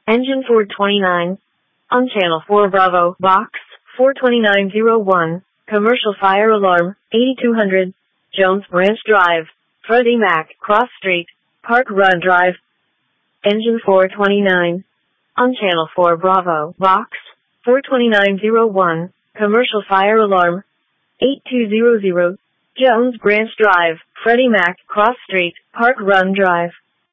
Engine 429. On Channel 4 Bravo, Box 42901. Commercial fire alarm, 8200. Jones Branch Drive, Freddie Mac, Cross Street, Park Run Drive. Engine 429. On Channel 4 Bravo, Box 42901. Commercial fire alarm, 8200. Jones Branch Drive, Freddie Mac, Cross Street, Park Run Drive.